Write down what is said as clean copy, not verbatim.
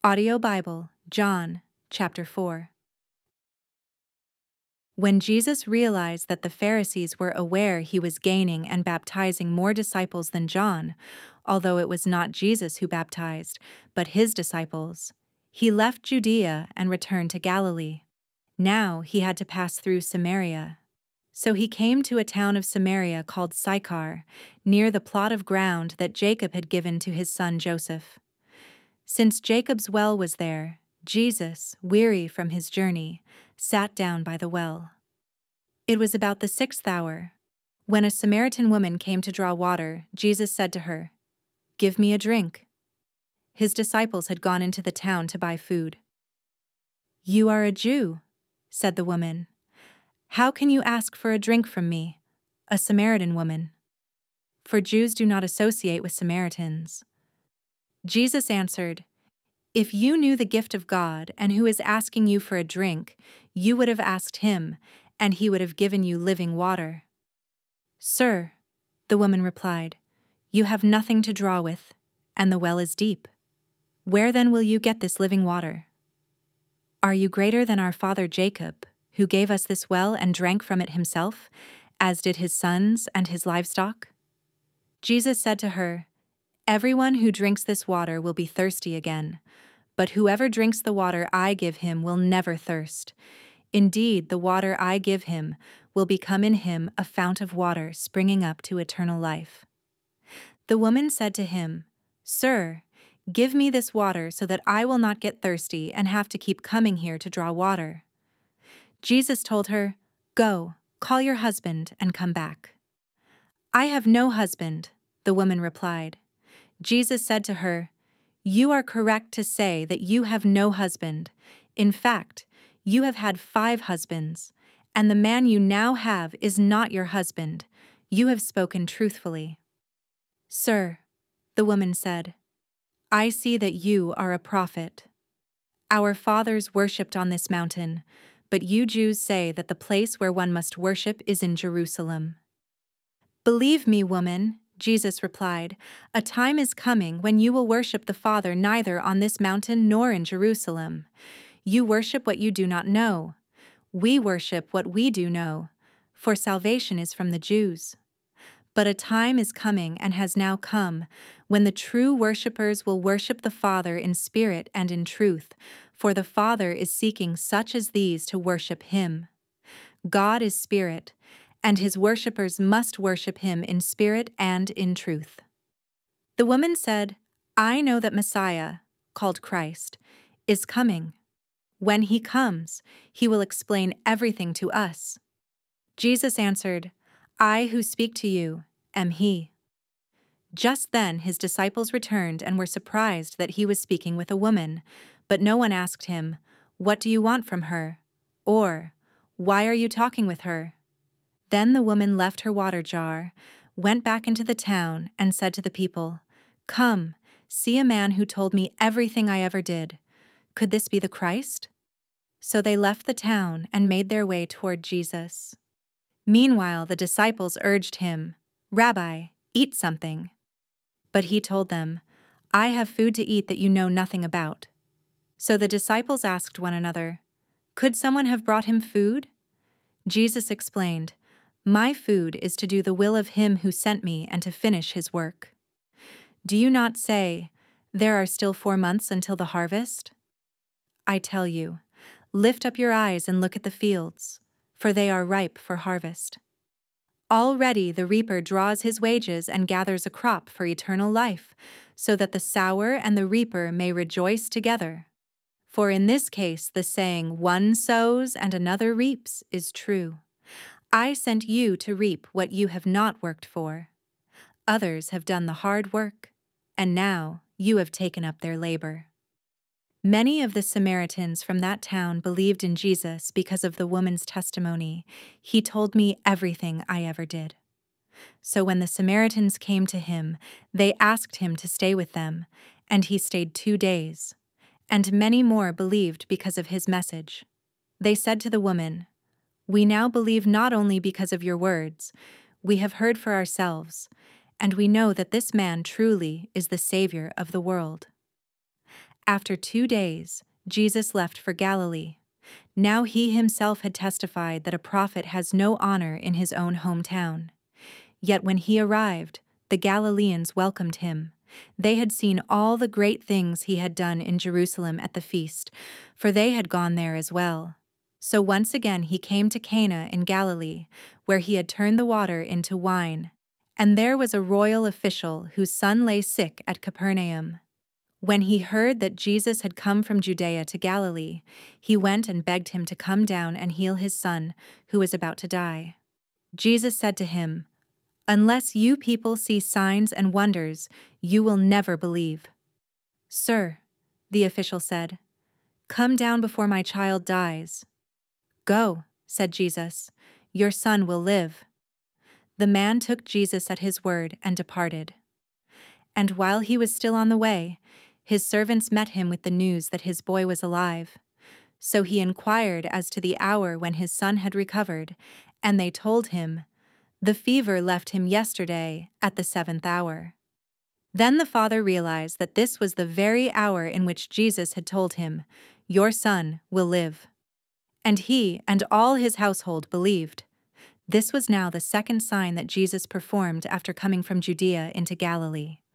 Audio Bible, John, chapter 4. When Jesus realized that the Pharisees were aware he was gaining and baptizing more disciples than John, although it was not Jesus who baptized, but his disciples, he left Judea and returned to Galilee. Now he had to pass through Samaria. So he came to a town of Samaria called Sychar, near the plot of ground that Jacob had given to his son Joseph. Since Jacob's well was there, Jesus, weary from his journey, sat down by the well. It was about the 6th hour. When a Samaritan woman came to draw water, Jesus said to her, "Give me a drink." His disciples had gone into the town to buy food. "You are a Jew," said the woman. "How can you ask for a drink from me, a Samaritan woman?" For Jews do not associate with Samaritans. Jesus answered, "If you knew the gift of God and who is asking you for a drink, you would have asked him, and he would have given you living water." "Sir," the woman replied, "you have nothing to draw with, and the well is deep. Where then will you get this living water? Are you greater than our father Jacob, who gave us this well and drank from it himself, as did his sons and his livestock?" Jesus said to her, "Everyone who drinks this water will be thirsty again, but whoever drinks the water I give him will never thirst. Indeed, the water I give him will become in him a fount of water springing up to eternal life." The woman said to him, "Sir, give me this water so that I will not get thirsty and have to keep coming here to draw water." Jesus told her, "Go, call your husband and come back." "I have no husband," the woman replied. Jesus said to her, "You are correct to say that you have no husband. In fact, you have had 5 husbands, and the man you now have is not your husband. You have spoken truthfully." "Sir," the woman said, "I see that you are a prophet. Our fathers worshipped on this mountain, but you Jews say that the place where one must worship is in Jerusalem." "Believe me, woman," Jesus replied, "a time is coming when you will worship the Father neither on this mountain nor in Jerusalem. You worship what you do not know. We worship what we do know, for salvation is from the Jews. But a time is coming and has now come when the true worshippers will worship the Father in spirit and in truth, for the Father is seeking such as these to worship him. God is spirit, and his worshippers must worship him in spirit and in truth." The woman said, "I know that Messiah, called Christ, is coming. When he comes, he will explain everything to us." Jesus answered, "I who speak to you am he." Just then his disciples returned and were surprised that he was speaking with a woman, but no one asked him, "What do you want from her?" or, "Why are you talking with her?" Then the woman left her water jar, went back into the town, and said to the people, "Come, see a man who told me everything I ever did. Could this be the Christ?" So they left the town and made their way toward Jesus. Meanwhile, the disciples urged him, "Rabbi, eat something." But he told them, "I have food to eat that you know nothing about." So the disciples asked one another, "Could someone have brought him food?" Jesus explained, "My food is to do the will of him who sent me and to finish his work. Do you not say, 'There are still 4 months until the harvest'? I tell you, lift up your eyes and look at the fields, for they are ripe for harvest. Already the reaper draws his wages and gathers a crop for eternal life, so that the sower and the reaper may rejoice together. For in this case the saying, 'One sows and another reaps,' is true. I sent you to reap what you have not worked for. Others have done the hard work, and now you have taken up their labor." Many of the Samaritans from that town believed in Jesus because of the woman's testimony, "He told me everything I ever did." So when the Samaritans came to him, they asked him to stay with them, and he stayed 2 days. And many more believed because of his message. They said to the woman, "We now believe not only because of your words. We have heard for ourselves, and we know that this man truly is the Savior of the world." After 2 days, Jesus left for Galilee. Now he himself had testified that a prophet has no honor in his own hometown. Yet when he arrived, the Galileans welcomed him. They had seen all the great things he had done in Jerusalem at the feast, for they had gone there as well. So once again he came to Cana in Galilee, where he had turned the water into wine. And there was a royal official whose son lay sick at Capernaum. When he heard that Jesus had come from Judea to Galilee, he went and begged him to come down and heal his son, who was about to die. Jesus said to him, "Unless you people see signs and wonders, you will never believe." "Sir," the official said, "come down before my child dies." "Go," said Jesus, "your son will live." The man took Jesus at his word and departed. And while he was still on the way, his servants met him with the news that his boy was alive. So he inquired as to the hour when his son had recovered, and they told him, "The fever left him yesterday at the 7th hour." Then the father realized that this was the very hour in which Jesus had told him, "Your son will live." And he and all his household believed. This was now the second sign that Jesus performed after coming from Judea into Galilee.